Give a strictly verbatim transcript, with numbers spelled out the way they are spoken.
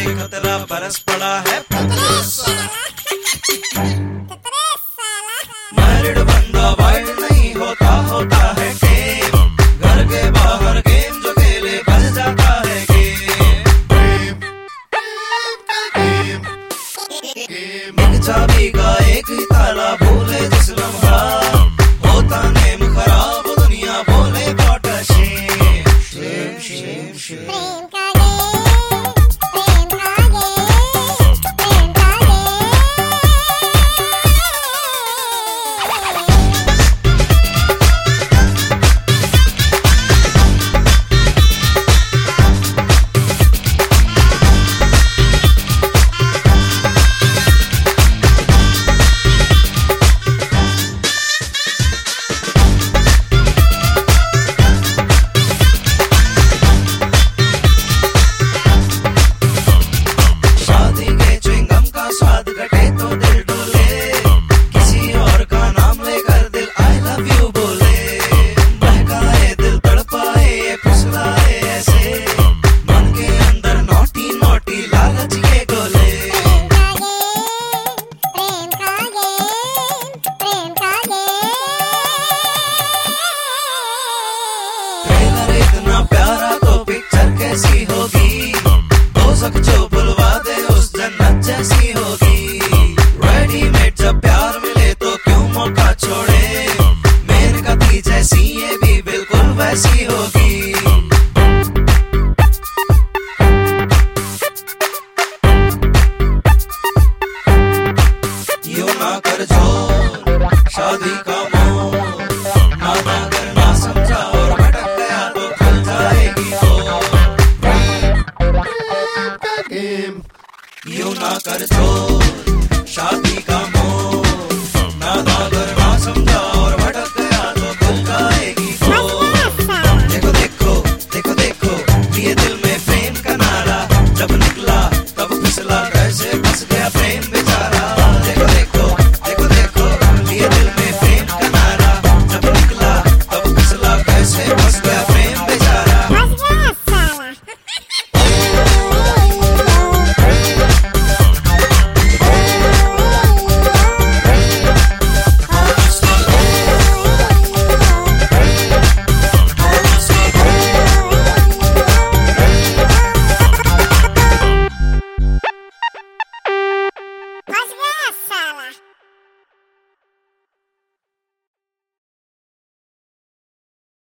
तुझे खतरा बरस पड़ा है। मैरिड बंदा वाइड नहीं होता, होता है गेम। घर के बाहर गेम जो खेले बन जाता है गेम। एक चाबी का एक ही ताला, भूले जिस लम्हा होता नेम खराब, दुनिया बोले what a shame. Shame shame shame इतना प्यारा तो पिक्चर कैसी होगी, दोज़ख जो बुलवा दे उस जन्नत जैसी होगी। रेडीमेड जब प्यार मिले तो क्यों मौका छोड़े, मेरे कभी जैसी ये भी बिल्कुल वैसी होगी। यूं ना कर जोर शादी का मोह, ना ना कर ना समझा और भटक गया तो खुल जाएगी वो। यूं ना कर जोर शादी का मोह, ना ना कर ना समझा